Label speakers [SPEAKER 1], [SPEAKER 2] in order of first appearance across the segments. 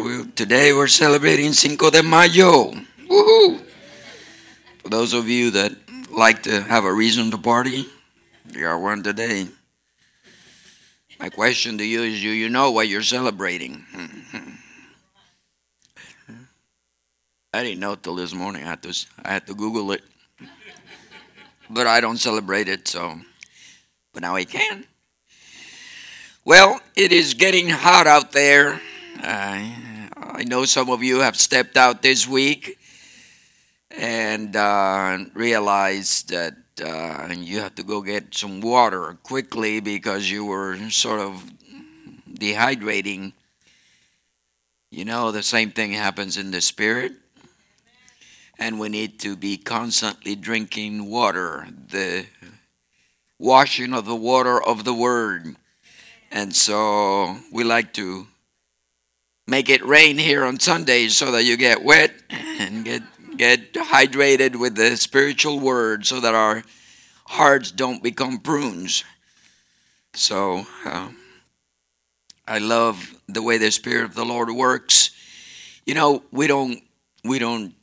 [SPEAKER 1] Today we're celebrating Cinco de Mayo. Woohoo! For those of you that like to have a reason to party, you are one today. My question to you is, do you know what you're celebrating? I didn't know till this morning. I had to Google it. But I don't celebrate it, so. But now I can. Well, it is getting hot out there. I know some of you have stepped out this week and realized that you have to go get some water quickly because you were sort of dehydrating. You know, the same thing happens in the spirit. And we need to be constantly drinking water, the washing of the water of the Word. And so we like to make it rain here on Sundays so that you get wet and get hydrated with the spiritual Word so that our hearts don't become prunes. So I love the way the Spirit of the Lord works. You know, we don't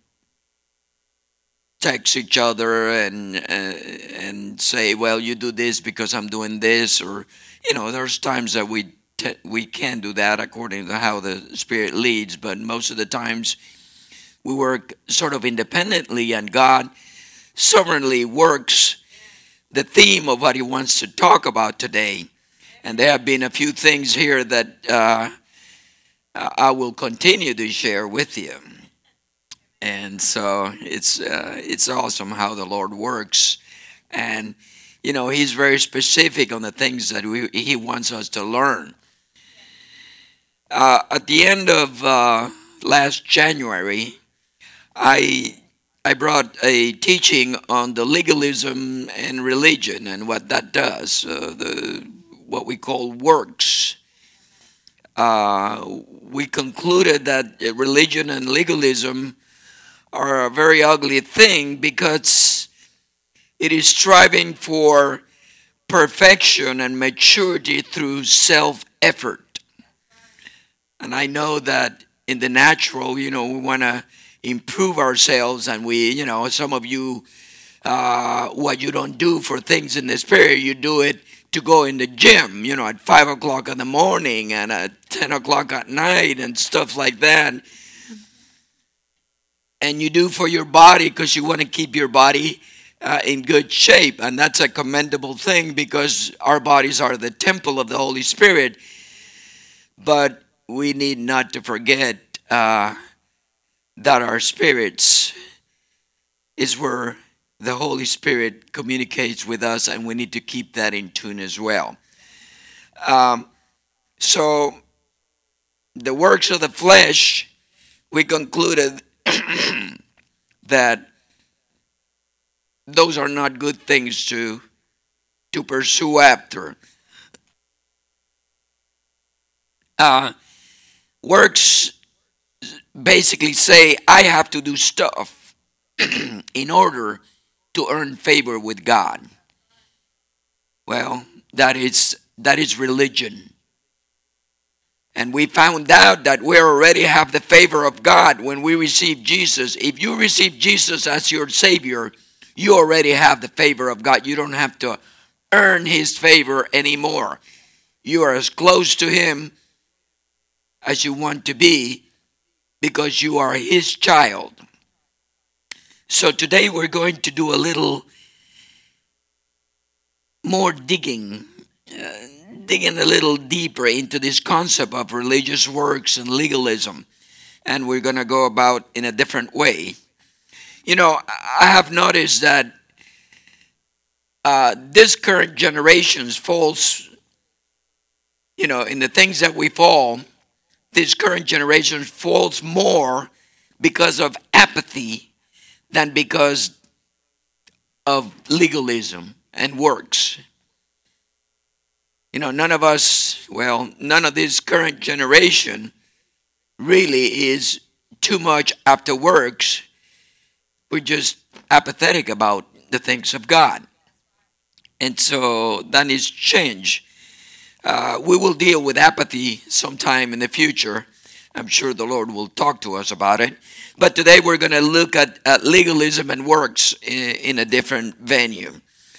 [SPEAKER 1] text each other and say, well, you do this because I'm doing this, or there's times that we can do that according to how the Spirit leads, but most of the times we work sort of independently, and God sovereignly works the theme of what He wants to talk about today. And there have been a few things here that I will continue to share with you. And so it's awesome how the Lord works. And, He's very specific on the things that He wants us to learn. At the end of last January, I brought a teaching on the legalism and religion and what that does, what we call works. We concluded that religion and legalism are a very ugly thing because it is striving for perfection and maturity through self-effort. And I know that in the natural, we want to improve ourselves, and some of you, what you don't do for things in the spirit, you do it to go in the gym, at 5 o'clock in the morning and at 10 o'clock at night and stuff like that. And you do for your body because you want to keep your body in good shape. And that's a commendable thing because our bodies are the temple of the Holy Spirit. But we need not to forget that our spirits is where the Holy Spirit communicates with us, and we need to keep that in tune as well. So the works of the flesh, we concluded that those are not good things to pursue after. Works basically say, I have to do stuff in order to earn favor with God. Well, that is religion. And we found out that we already have the favor of God when we receive Jesus. If you receive Jesus as your Savior, you already have the favor of God. You don't have to earn His favor anymore. You are as close to Him as you want to be because you are His child. So today we're going to do a little more digging a little deeper into this concept of religious works and legalism. And we're going to go about in a different way. I have noticed that this current generation falls, in the things that we fall, this current generation falls more because of apathy than because of legalism and works. None of this current generation really is too much after works. We're just apathetic about the things of God. And so that needs change. We will deal with apathy sometime in the future. I'm sure the Lord will talk to us about it. But today we're going to look at legalism and works in a different venue.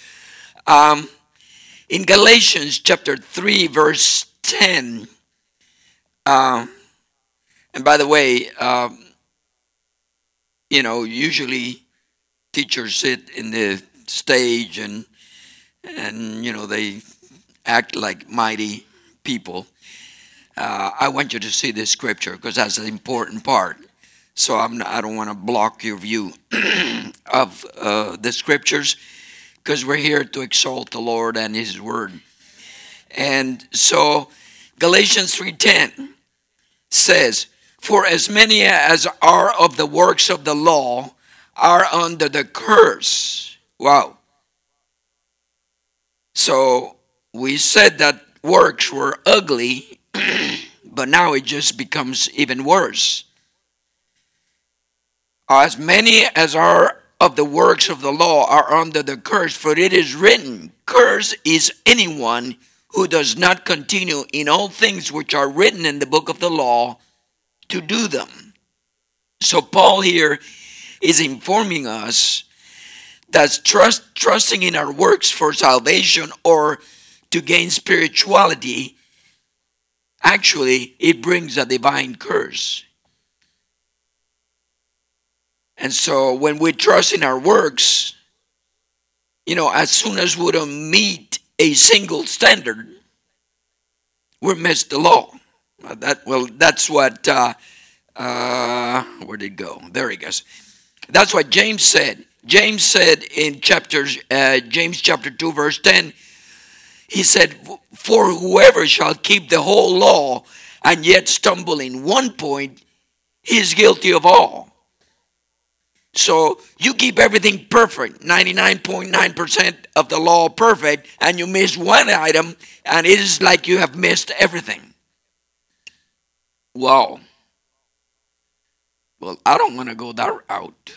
[SPEAKER 1] In Galatians chapter 3, verse 10, and by the way, usually teachers sit in the stage and they act like mighty people. I want you to see this scripture because that's an important part. So I don't want to block your view of the scriptures, because we're here to exalt the Lord and His Word. And so Galatians 3:10 says, "For as many as are of the works of the law are under the curse." Wow. So we said that works were ugly, but now it just becomes even worse. As many as are of the works of the law are under the curse, for it is written, "Cursed is anyone who does not continue in all things which are written in the book of the law to do them." So Paul here is informing us that trusting in our works for salvation or to gain spirituality, actually, it brings a divine curse. And so when we trust in our works, as soon as we don't meet a single standard, we miss the law. That's what, where did it go? There it goes. That's what James said. James said in James chapter 2, verse 10, he said, "For whoever shall keep the whole law and yet stumble in one point, he is guilty of all." So you keep everything perfect, 99.9% of the law perfect, and you miss one item, and it is like you have missed everything. Wow. Well, I don't want to go that route.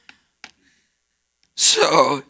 [SPEAKER 1] So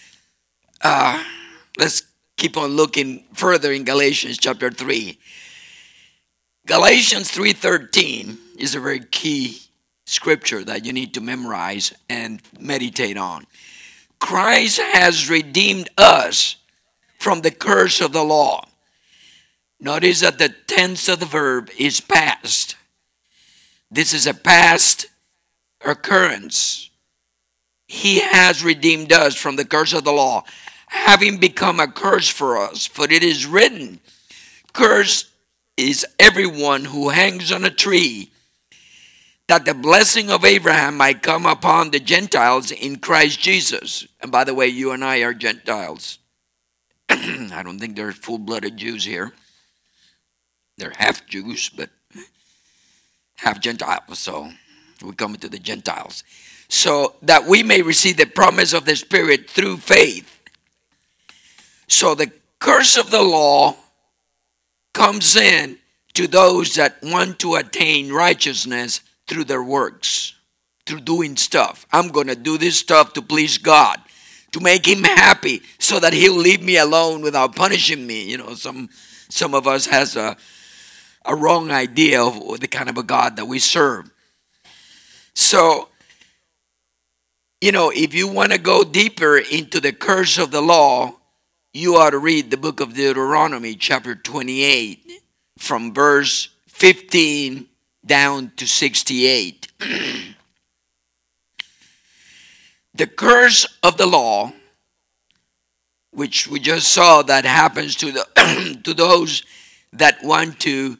[SPEAKER 1] let's keep on looking further in Galatians chapter 3. Galatians 3:13 is a very key scripture that you need to memorize and meditate on. Christ has redeemed us from the curse of the law. Notice that the tense of the verb is past. This is a past occurrence. He has redeemed us from the curse of the law, having become a curse for us. For it is written, "Cursed is everyone who hangs on a tree, that the blessing of Abraham might come upon the Gentiles in Christ Jesus." And by the way, you and I are Gentiles. I don't think they're full-blooded Jews here. They're half Jews, but half Gentiles. So we come to the Gentiles. So that we may receive the promise of the Spirit through faith. So the curse of the law comes in to those that want to attain righteousness through their works, through doing stuff. I'm going to do this stuff to please God, to make Him happy, so that He'll leave me alone without punishing me. Some of us has a wrong idea of the kind of a God that we serve. So, if you want to go deeper into the curse of the law, you ought to read the book of Deuteronomy, chapter 28, from verse 15 down to 68. The curse of the law, which we just saw that happens to to those that want to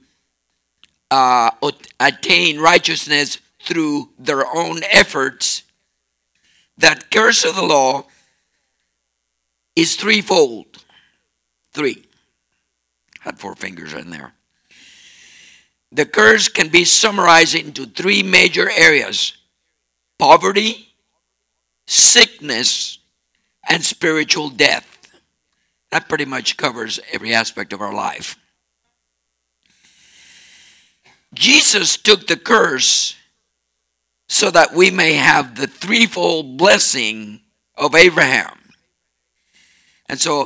[SPEAKER 1] attain righteousness through their own efforts, that curse of the law is threefold. Three. Had four fingers in there. The curse can be summarized into three major areas: poverty, sickness, and spiritual death. That pretty much covers every aspect of our life. Jesus took the curse so that we may have the threefold blessing of Abraham. And so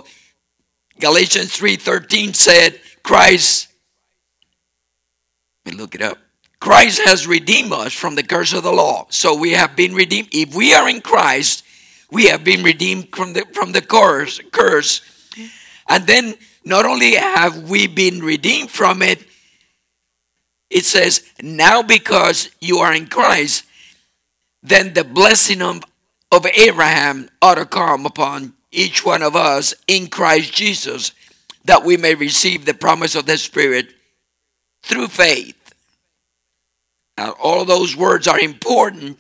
[SPEAKER 1] Galatians 3:13 said, Christ Christ has redeemed us from the curse of the law. So we have been redeemed. If we are in Christ, we have been redeemed from the curse. And then not only have we been redeemed from it, it says, now because you are in Christ, then the blessing of Abraham ought to come upon each one of us in Christ Jesus, that we may receive the promise of the Spirit through faith. Now, all those words are important,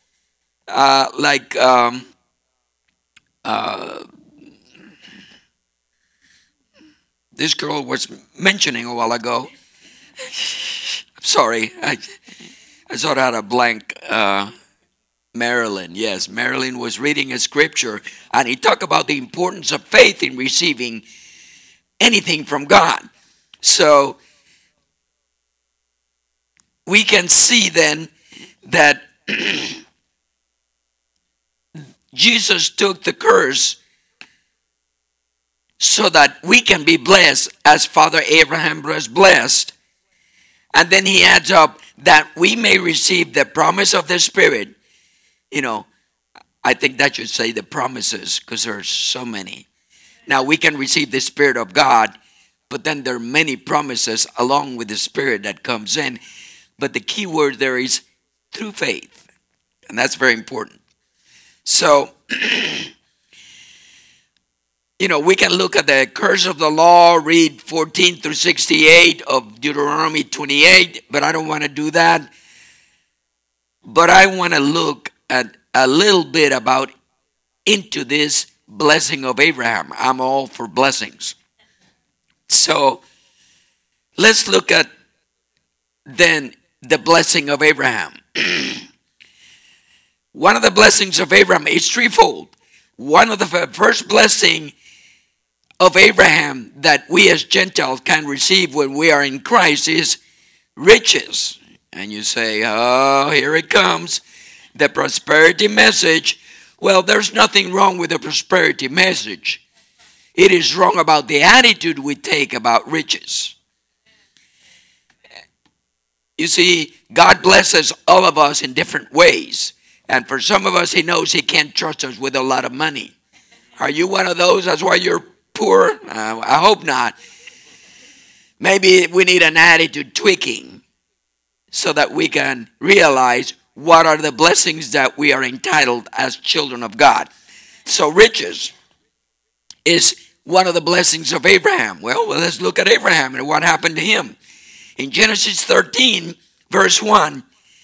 [SPEAKER 1] this girl was mentioning a while ago. Sorry, I sort of had a blank. Marilyn, yes, Marilyn was reading a scripture, and he talked about the importance of faith in receiving anything from God. So we can see then that Jesus took the curse so that we can be blessed as Father Abraham was blessed. And then he adds up that we may receive the promise of the Spirit. You know, I think that should say the promises, because there are so many. Now, we can receive the Spirit of God, but then there are many promises along with the Spirit that comes in. But the key word there is through faith. And that's very important. So, we can look at the curse of the law, read 14 through 68 of Deuteronomy 28, but I don't want to do that. But I want to look at a little bit about into this blessing of Abraham. I'm all for blessings. So let's look at then the blessing of Abraham. One of the blessings of Abraham is threefold. One of the first blessing of Abraham that we as Gentiles can receive when we are in Christ is riches. And you say, oh, here it comes. The prosperity message. Well, there's nothing wrong with the prosperity message. It is wrong about the attitude we take about riches. You see, God blesses all of us in different ways. And for some of us, he knows he can't trust us with a lot of money. Are you one of those? That's why you're poor? I hope not. Maybe we need an attitude tweaking so that we can realize what are the blessings that we are entitled as children of God. So riches is one of the blessings of Abraham. Well, let's look at Abraham and what happened to him. In Genesis 13, verse 1,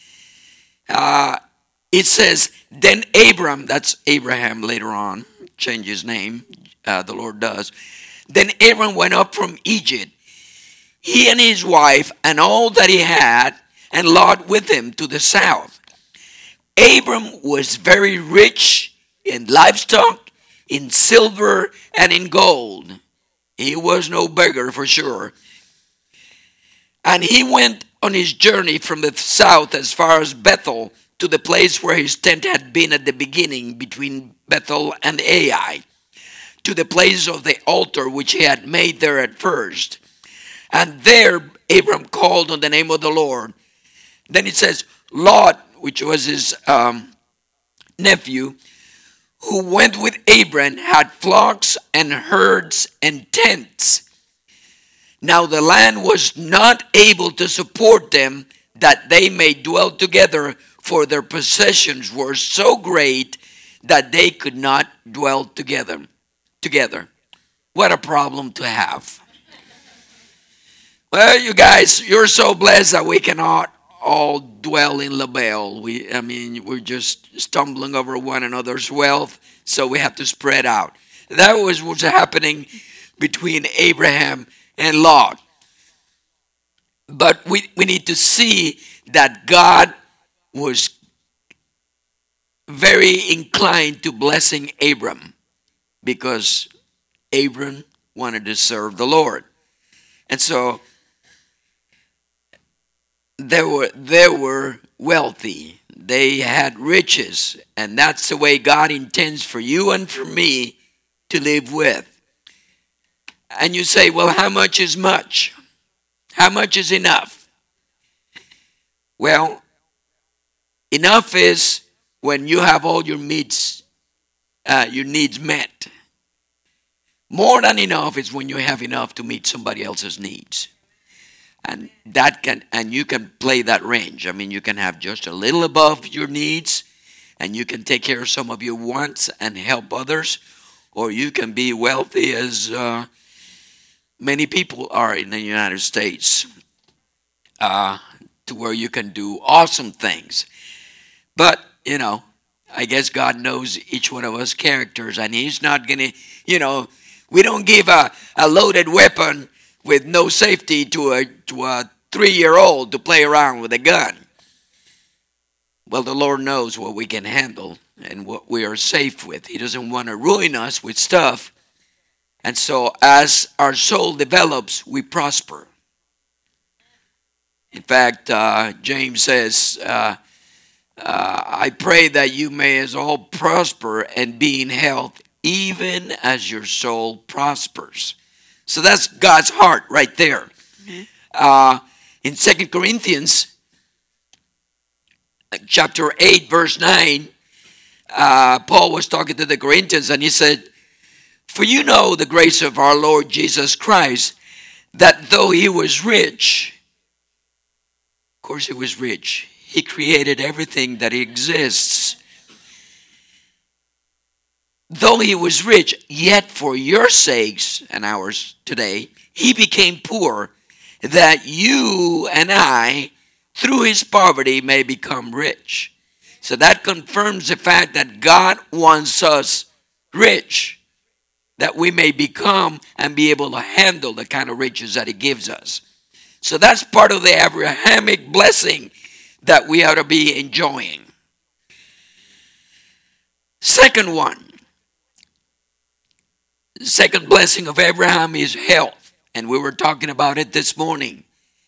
[SPEAKER 1] it says, then Abram, that's Abraham later on, change his name, the Lord does. Then Abram went up from Egypt, he and his wife and all that he had, and Lot with him to the south. Abram was very rich in livestock, in silver, and in gold. He was no beggar for sure. And he went on his journey from the south as far as Bethel, to the place where his tent had been at the beginning between Bethel and Ai, to the place of the altar which he had made there at first. And there Abram called on the name of the Lord. Then it says, Lot, which was his nephew, who went with Abram, had flocks and herds and tents. Now the land was not able to support them, that they may dwell together, for their possessions were so great that they could not dwell together. What a problem to have. Well, you guys, you're so blessed that we cannot all dwell in LaBelle. We're just stumbling over one another's wealth, so we have to spread out. That was what's happening between Abraham and Lot. But we need to see that God was very inclined to blessing Abram, because Abram wanted to serve the Lord. And so they were wealthy. They had riches. And that's the way God intends for you and for me to live with. And you say, well, how much is much? How much is enough? Well, enough is when you have all your needs met. More than enough is when you have enough to meet somebody else's needs. And you can play that range. I mean, you can have just a little above your needs, and you can take care of some of your wants and help others, or you can be wealthy as many people are in the United States, to where you can do awesome things. But, I guess God knows each one of us characters, and He's not going to, we don't give a loaded weapon with no safety to a 3-year-old to play around with a gun. Well, the Lord knows what we can handle and what we are safe with. He doesn't want to ruin us with stuff. And so as our soul develops, we prosper. In fact, James says, I pray that you may as all prosper and be in health, even as your soul prospers. So that's God's heart right there. In 2 Corinthians chapter 8, verse 9, Paul was talking to the Corinthians, and he said, for you know the grace of our Lord Jesus Christ, that though he was rich, of course he was rich, he created everything that exists. Though he was rich, yet for your sakes and ours today, he became poor, that you and I, through his poverty, may become rich. So that confirms the fact that God wants us rich, that we may become and be able to handle the kind of riches that he gives us. So that's part of the Abrahamic blessing that we ought to be enjoying. Second one. The second blessing of Abraham is health. And we were talking about it this morning.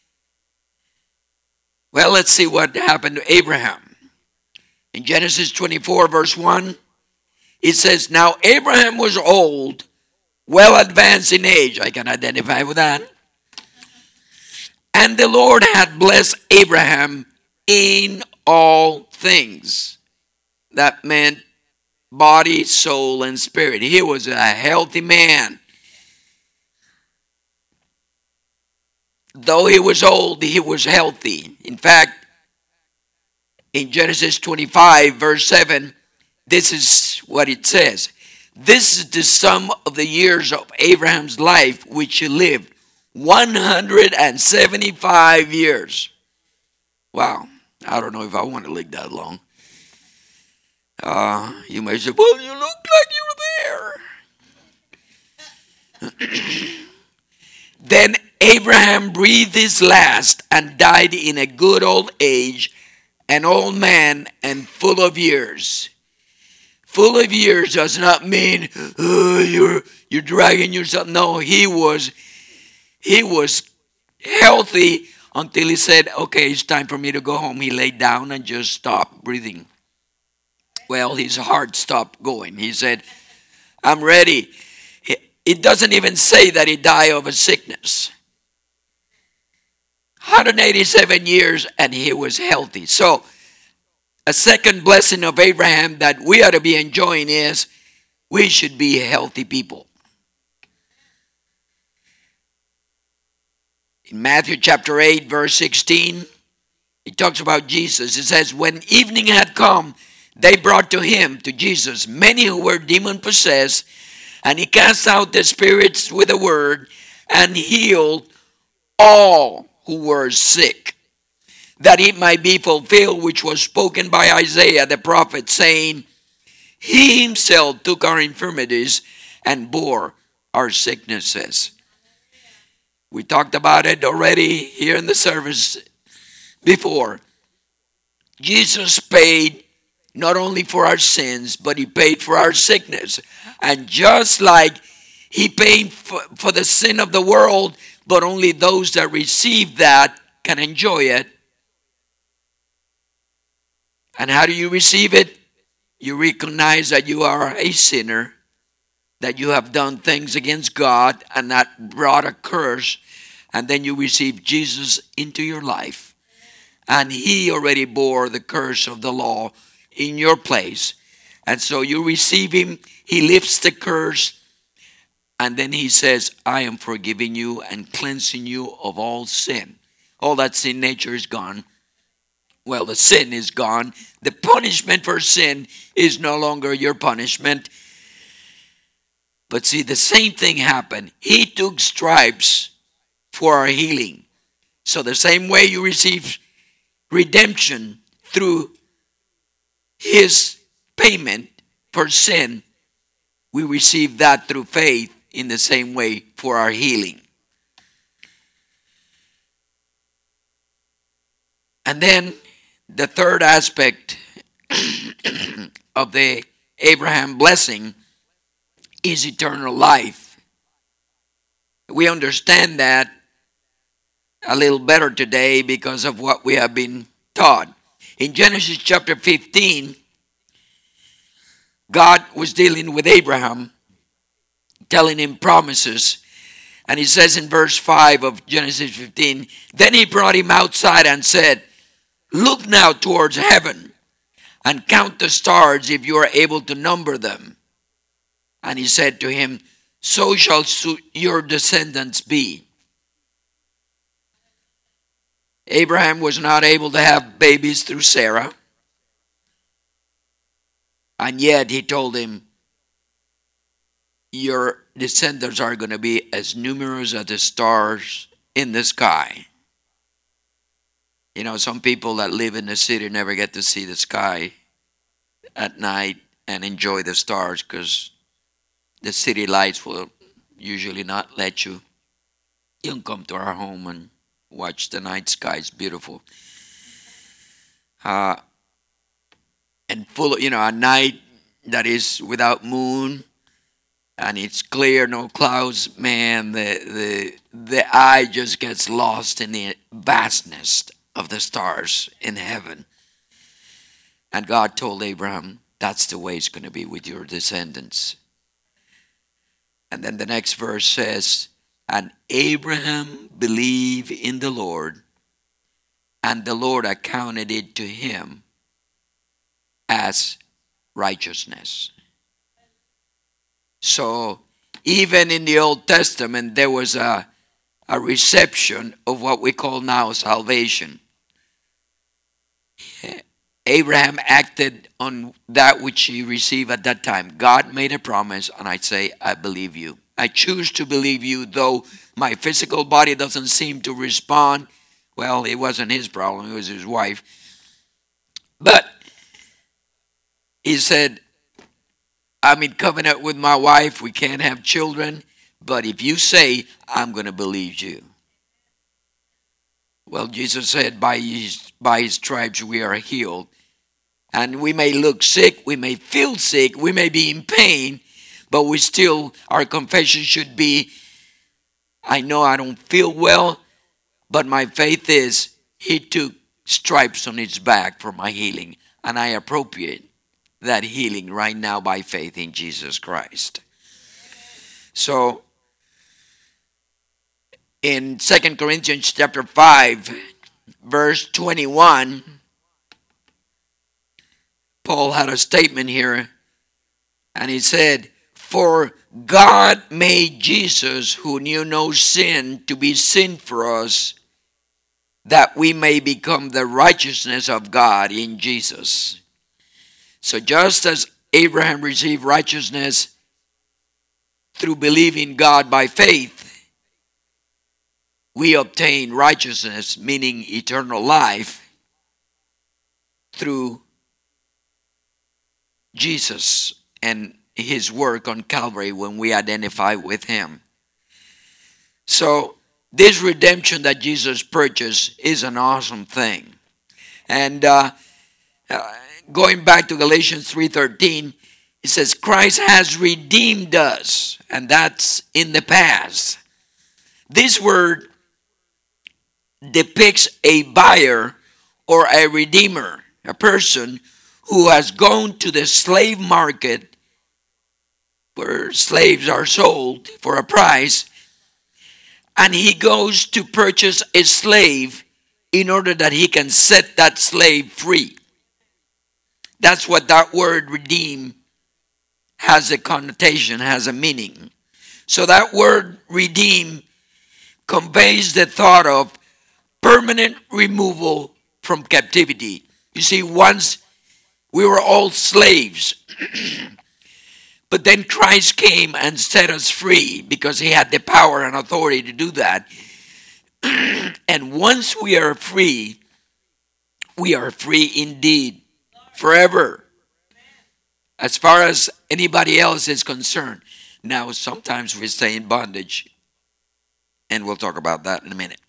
[SPEAKER 1] Well, let's see what happened to Abraham. In Genesis 24, verse 1, it says, now Abraham was old, well advanced in age. I can identify with that. And the Lord had blessed Abraham in all things. That meant body, soul, and spirit. He was a healthy man. Though he was old, he was healthy. In fact, in Genesis 25, verse 7, this is what it says. This is the sum of the years of Abraham's life, which he lived, 175 years. Wow, I don't know if I want to live that long. You may say, well, you look like you were there. Then Abraham breathed his last and died in a good old age, an old man and full of years. Full of years does not mean you're dragging yourself. No, he was healthy until he said, okay, it's time for me to go home. He laid down and just stopped breathing. Well, his heart stopped going. He said, I'm ready. It doesn't even say that he died of a sickness. 187 years and he was healthy. So, a second blessing of Abraham that we ought to be enjoying is we should be healthy people. In Matthew chapter 8, verse 16, it talks about Jesus. It says, when evening had come, they brought to Jesus, many who were demon-possessed, and he cast out the spirits with a word and healed all who were sick, that it might be fulfilled which was spoken by Isaiah the prophet, saying, he himself took our infirmities and bore our sicknesses. We talked about it already here in the service before. Jesus paid not only for our sins, but he paid for our sickness. And just like he paid for the sin of the world, but only those that receive that can enjoy it. And how do you receive it? You recognize that you are a sinner, that you have done things against God and that brought a curse, and then you receive Jesus into your life. and he already bore the curse of the law in your place. And so you receive him, he lifts the curse, and then he says, I am forgiving you and cleansing you of all sin. All that sin nature is gone. Well, the sin is gone. The punishment for sin is no longer your punishment. But see, the same thing happened. He took stripes for our healing. So the same way you receive redemption through his payment for sin, we receive that through faith in the same way for our healing. And then the third aspect of the Abraham blessing is eternal life. We understand that a little better today because of what we have been taught. In Genesis chapter 15, God was dealing with Abraham, telling him promises. And he says in verse 5 of Genesis 15, then he brought him outside and said, look now towards heaven and count the stars if you are able to number them. And he said to him, so shall your descendants be. Abraham was not able to have babies through Sarah. And yet he told him, your descendants are going to be as numerous as the stars in the sky. You know, some people that live in the city never get to see the sky at night and enjoy the stars because the city lights will usually not let you. You can come to our home and watch the night sky. It's beautiful. And full of, a night that is without moon and it's clear, no clouds, man, the eye just gets lost in the vastness of the stars in heaven. And God told Abraham, that's the way it's going to be with your descendants. And then the next verse says, and Abraham believed in the Lord, and the Lord accounted it to him as righteousness. So even in the Old Testament, there was a reception of what we call now salvation. Abraham acted on that which he received at that time. God made a promise, and I say, I believe you. I choose to believe you, though my physical body doesn't seem to respond. Well, it wasn't his problem, it was his wife. But he said, I'm in covenant with my wife, we can't have children, but if you say, I'm going to believe you. Well, Jesus said, by his stripes we are healed. And we may look sick, we may feel sick, we may be in pain, but our confession should be, I know I don't feel well, but my faith is, he took stripes on his back for my healing. And I appropriate that healing right now by faith in Jesus Christ. So, in 2 Corinthians chapter 5, verse 21, Paul had a statement here, and he said, for God made Jesus, who knew no sin, to be sin for us, that we may become the righteousness of God in Jesus. So just as Abraham received righteousness through believing God by faith, we obtain righteousness, meaning eternal life, through Jesus and his work on Calvary when we identify with him. So this redemption that Jesus purchased is an awesome thing. And going back to Galatians 3:13, it says, Christ has redeemed us, and that's in the past. This word depicts a buyer or a redeemer, a person who has gone to the slave market where slaves are sold for a price, and he goes to purchase a slave in order that he can set that slave free. That's what that word redeem has a connotation, has a meaning. So that word redeem conveys the thought of permanent removal from captivity. You see, once we were all slaves, but then Christ came and set us free because he had the power and authority to do that. And once we are free indeed, forever, as far as anybody else is concerned. Now, sometimes we stay in bondage, and we'll talk about that in a minute.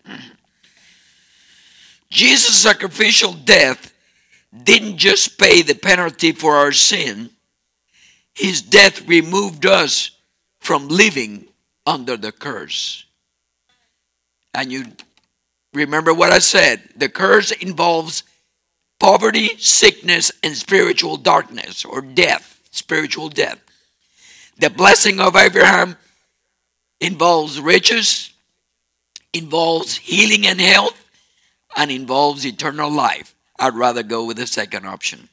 [SPEAKER 1] Jesus' sacrificial death didn't just pay the penalty for our sin. His death removed us from living under the curse. And you remember what I said. The curse involves poverty, sickness, and spiritual darkness, or death, spiritual death. The blessing of Abraham involves riches, involves healing and health, and involves eternal life. I'd rather go with the second option.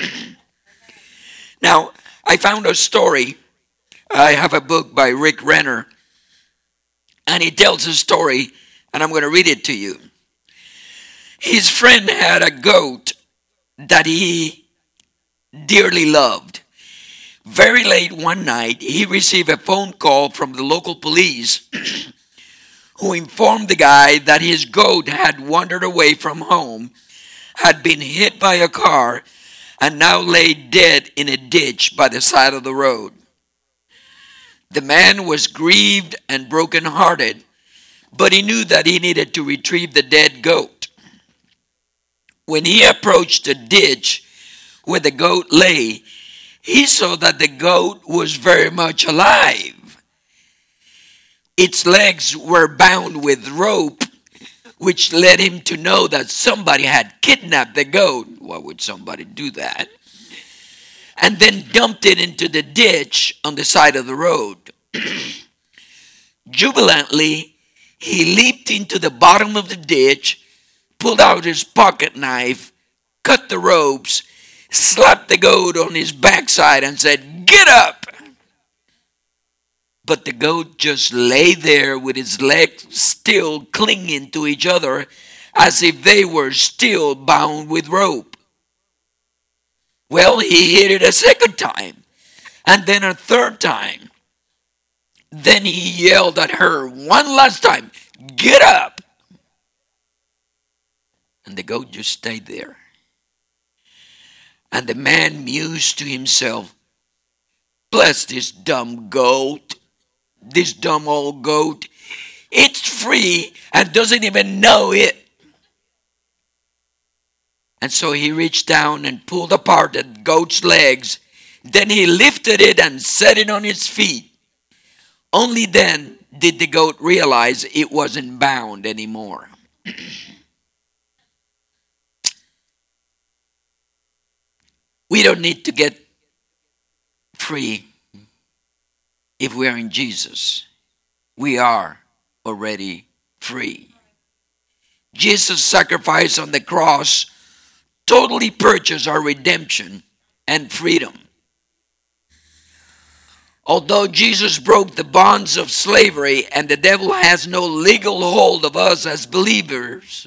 [SPEAKER 1] Now, I found a story. I have a book by Rick Renner, and he tells a story, and I'm going to read it to you. His friend had a goat that he dearly loved. Very late one night, he received a phone call from the local police who informed the guy that his goat had wandered away from home, had been hit by a car, and now lay dead in a ditch by the side of the road. The man was grieved and brokenhearted, but he knew that he needed to retrieve the dead goat. When he approached the ditch where the goat lay, he saw that the goat was very much alive. Its legs were bound with rope, which led him to know that somebody had kidnapped the goat. Why would somebody do that? And then dumped it into the ditch on the side of the road. Jubilantly, he leaped into the bottom of the ditch, pulled out his pocket knife, cut the ropes, slapped the goat on his backside and said, "Get up!" But the goat just lay there with its legs still clinging to each other as if they were still bound with rope. Well, he hit it a second time, and then a third time. Then he yelled at her one last time, "Get up!" And the goat just stayed there. And the man mused to himself, "Bless this dumb goat, this dumb old goat. It's free and doesn't even know it." And so he reached down and pulled apart the goat's legs. Then he lifted it and set it on its feet. Only then did the goat realize it wasn't bound anymore. We don't need to get free if we are in Jesus. We are already free. Jesus' sacrifice on the cross totally purchased our redemption and freedom. Although Jesus broke the bonds of slavery and the devil has no legal hold of us as believers,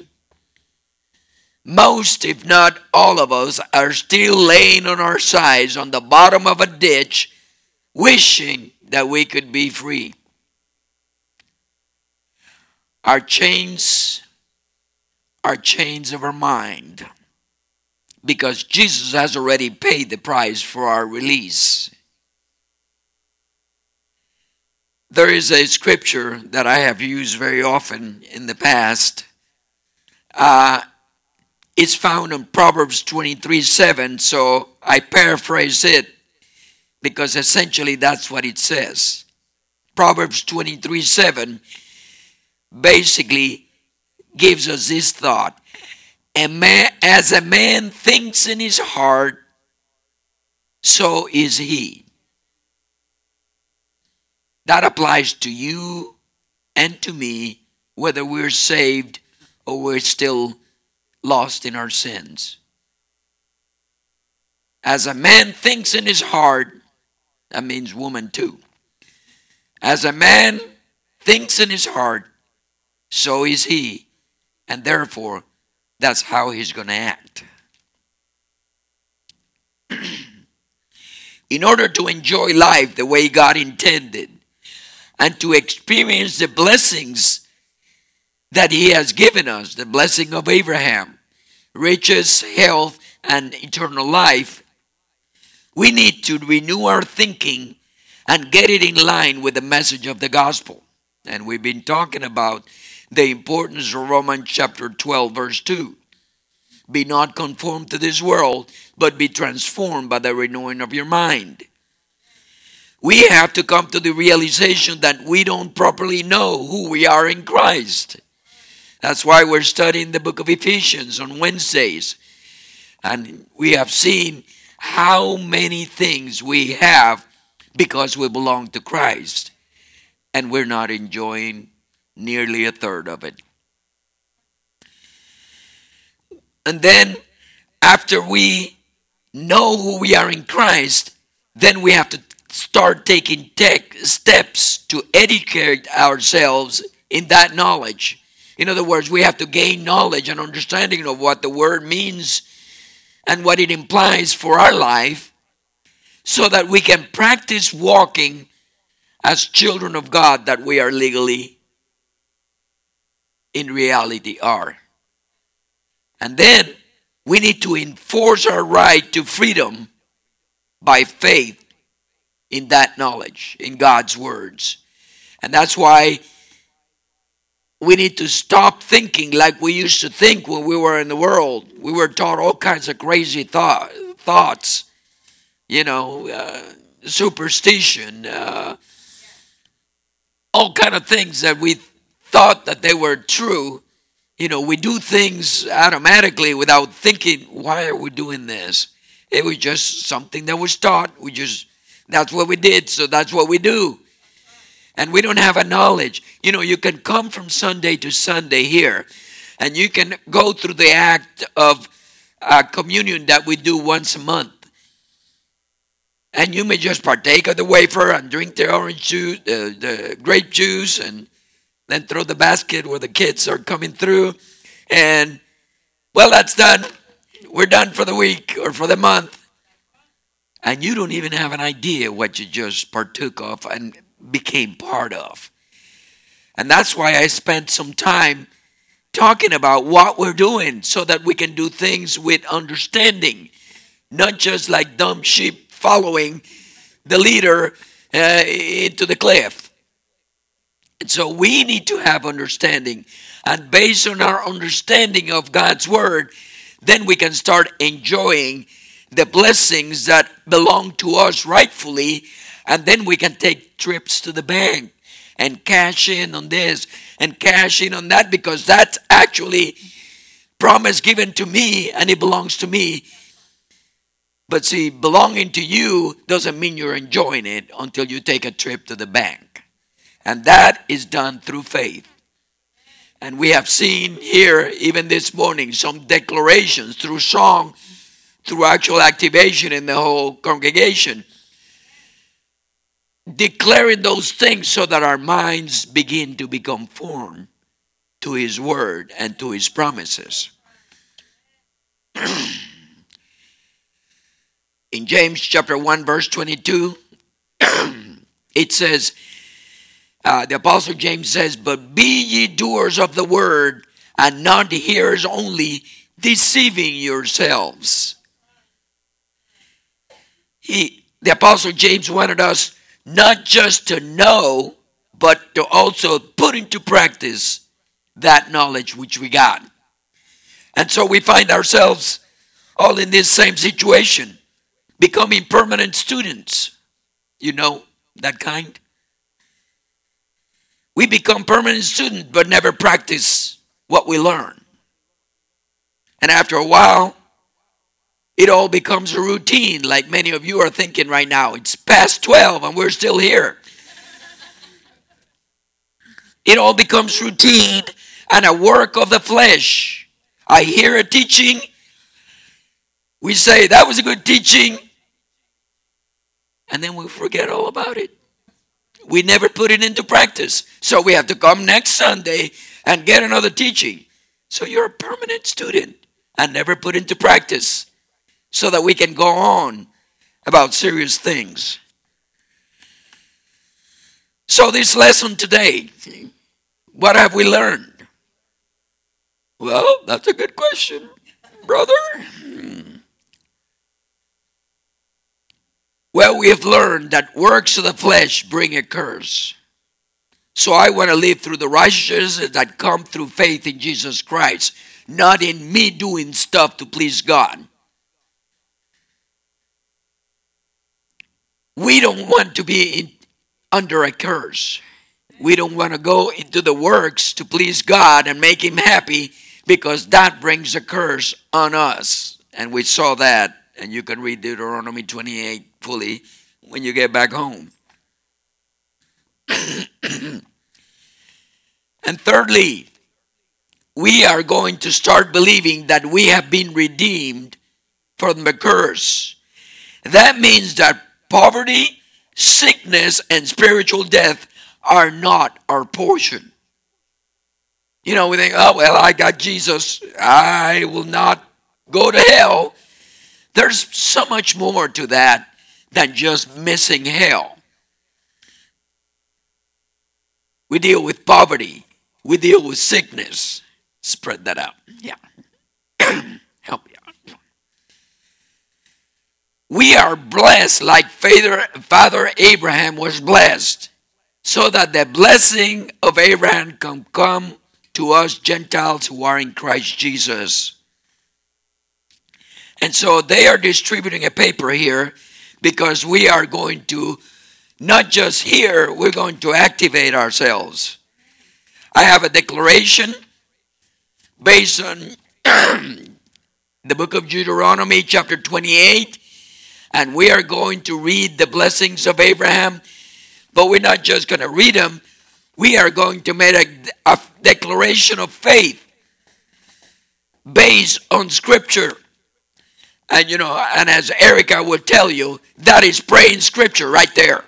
[SPEAKER 1] most, if not all of us, are still laying on our sides on the bottom of a ditch, wishing that we could be free. Our chains are chains of our mind, because Jesus has already paid the price for our release. There is a scripture that I have used very often in the past. It's found in Proverbs 23:7, so I paraphrase it because essentially that's what it says. Proverbs 23:7 basically gives us this thought. As a man thinks in his heart, so is he. That applies to you and to me, whether we're saved or we're still lost in our sins. As a man thinks in his heart, that means woman too. As a man thinks in his heart, so is he. And therefore, that's how he's going to act. In order to enjoy life the way God intended and to experience the blessings that he has given us, the blessing of Abraham, riches, health, and eternal life, we need to renew our thinking and get it in line with the message of the gospel. And we've been talking about the importance of Romans chapter 12, verse 2. Be not conformed to this world, but be transformed by the renewing of your mind. We have to come to the realization that we don't properly know who we are in Christ. That's why we're studying the book of Ephesians on Wednesdays. And we have seen how many things we have because we belong to Christ. And we're not enjoying nearly a third of it. And then after we know who we are in Christ, then we have to start taking steps to educate ourselves in that knowledge. In other words, we have to gain knowledge and understanding of what the word means and what it implies for our life so that we can practice walking as children of God that we are legally, in reality, are. And then we need to enforce our right to freedom by faith in that knowledge, in God's words. And that's why we need to stop thinking like we used to think when we were in the world. We were taught all kinds of crazy thoughts, superstition, all kind of things that we thought that they were true. We do things automatically without thinking, why are we doing this? It was just something that was taught. That's what we did, so that's what we do. And we don't have a knowledge. You can come from Sunday to Sunday here, and you can go through the act of communion that we do once a month. And you may just partake of the wafer and drink the orange juice, the grape juice, and then throw the basket where the kids are coming through. And, well, that's done. We're done for the week or for the month. And you don't even have an idea what you just partook of and became part of. And that's why I spent some time talking about what we're doing so that we can do things with understanding. Not just like dumb sheep following the leader into the cliff. And so we need to have understanding. And based on our understanding of God's word, then we can start enjoying the blessings that belong to us rightfully. And then we can take trips to the bank and cash in on this and cash in on that, because that's actually promise given to me and it belongs to me. But see, belonging to you doesn't mean you're enjoying it until you take a trip to the bank. And that is done through faith. And we have seen here, even this morning, some declarations through song, through actual activation in the whole congregation, declaring those things so that our minds begin to become formed to His word and to His promises. In James chapter 1, verse 22, it says, the Apostle James says, but be ye doers of the word, and not hearers only, deceiving yourselves. The Apostle James wanted us not just to know, but to also put into practice that knowledge which we got. And so we find ourselves all in this same situation, becoming permanent students. You know, that kind. We become permanent students, but never practice what we learn. And after a while, it all becomes a routine, like many of you are thinking right now. It's past 12 and we're still here. It all becomes routine and a work of the flesh, I hear a teaching. We say, that was a good teaching. And then we forget all about it. We never put it into practice. So we have to come next Sunday and get another teaching. So you're a permanent student and never put into practice so that we can go on about serious things. So this lesson today, what have we learned? Well, that's a good question, brother. Well, we have learned that works of the flesh bring a curse. So I want to live through the righteousness that come through faith in Jesus Christ, not in me doing stuff to please God. We don't want to be under a curse. We don't want to go into the works to please God and make him happy, because that brings a curse on us. And we saw that, and you can read Deuteronomy 28 fully when you get back home. And thirdly, we are going to start believing that we have been redeemed from the curse. That means that poverty, sickness, and spiritual death are not our portion. You know, we think, oh, well, I got Jesus. I will not go to hell. There's so much more to that than just missing hell. We deal with poverty. We deal with sickness. Spread that out. Yeah. Help me out. We are blessed like Father Abraham was blessed, so that the blessing of Abraham can come to us Gentiles who are in Christ Jesus. And so they are distributing a paper here, because we are going to not just hear, we're going to activate ourselves. I have a declaration based on the book of Deuteronomy chapter 28, and we are going to read the blessings of Abraham, but we're not just going to read them. We are going to make a declaration of faith based on Scripture. And you know, and as Erica would tell you, that is praying Scripture right there.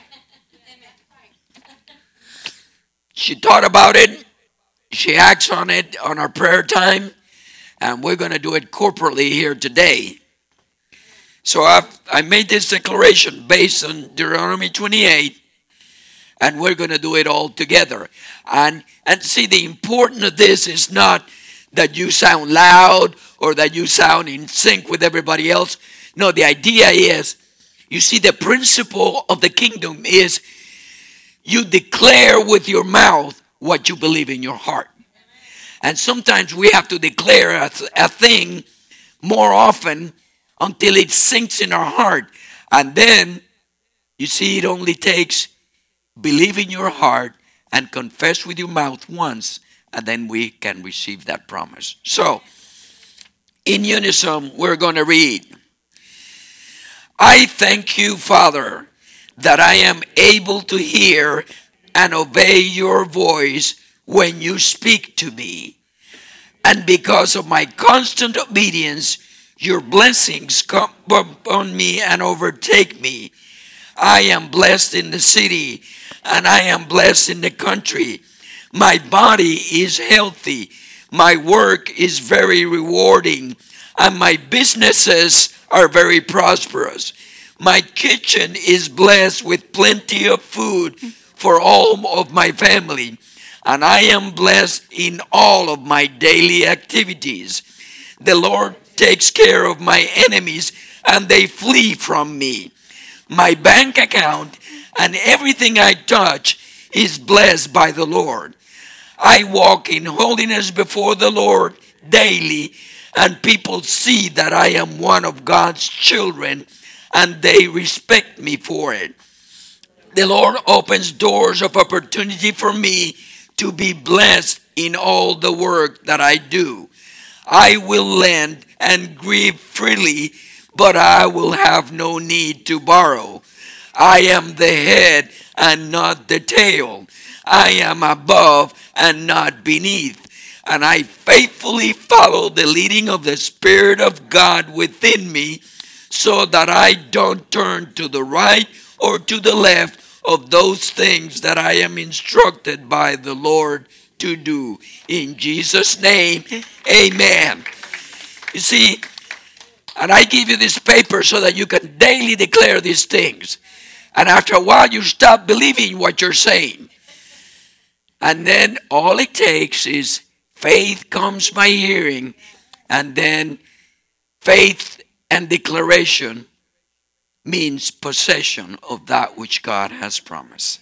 [SPEAKER 1] She thought about it. She acts on it on our prayer time. And we're going to do it corporately here today. So I made this declaration based on Deuteronomy 28. And we're going to do it all together. And see, the importance of this is not that you sound loud or that you sound in sync with everybody else. No, the idea is, you see, the principle of the kingdom is you declare with your mouth what you believe in your heart. And sometimes we have to declare a thing more often until it sinks in our heart. And then, you see, it only takes believe in your heart and confess with your mouth once, and then we can receive that promise. So, in unison, we're going to read. I thank you, Father, that I am able to hear and obey your voice when you speak to me. And because of my constant obedience, your blessings come upon me and overtake me. I am blessed in the city, and I am blessed in the country. My body is healthy. My work is very rewarding, and my businesses are very prosperous. My kitchen is blessed with plenty of food for all of my family, and I am blessed in all of my daily activities. The Lord takes care of my enemies, and they flee from me. My bank account and everything I touch is blessed by the Lord. I walk in holiness before the Lord daily, and people see that I am one of God's children, and they respect me for it. The Lord opens doors of opportunity for me to be blessed in all the work that I do. I will lend and give freely, but I will have no need to borrow. I am the head and not the tail. I am above and not beneath. and I faithfully follow the leading of the Spirit of God within me, so that I don't turn to the right or to the left of those things that I am instructed by the Lord to do. In Jesus' name, amen. You see, and I give you this paper so that you can daily declare these things. And after a while, you stop believing what you're saying. And then all it takes is faith comes by hearing, and then faith and declaration means possession of that which God has promised.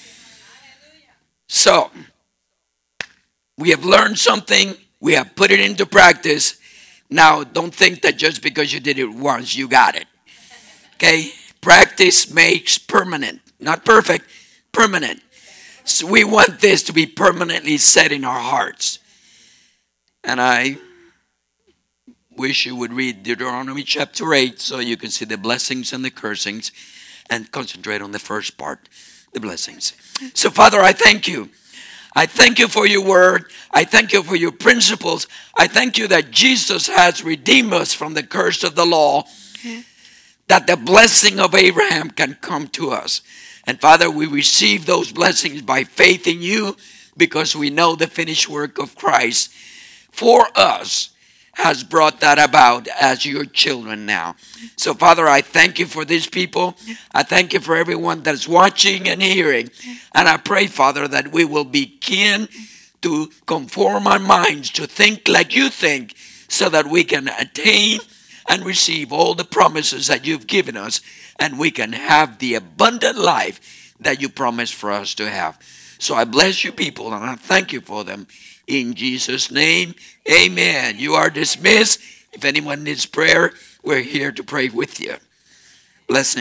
[SPEAKER 1] So, we have learned something, we have put it into practice. Now, don't think that just because you did it once, you got it. Okay? Practice makes permanent. Not perfect, permanent. So we want this to be permanently set in our hearts. And I wish you would read Deuteronomy chapter 8 so you can see the blessings and the cursings and concentrate on the first part, the blessings. So, Father, I thank you. I thank you for your word. I thank you for your principles. I thank you that Jesus has redeemed us from the curse of the law, that the blessing of Abraham can come to us. And Father, we receive those blessings by faith in you, because we know the finished work of Christ for us has brought that about as your children now. So, Father, I thank you for these people. I thank you for everyone that's watching and hearing. And I pray, Father, that we will begin to conform our minds to think like you think, so that we can attain and receive all the promises that you've given us, and we can have the abundant life that you promised for us to have. So I bless you people, and I thank you for them. In Jesus' name, amen. You are dismissed. If anyone needs prayer, we're here to pray with you. Blessings.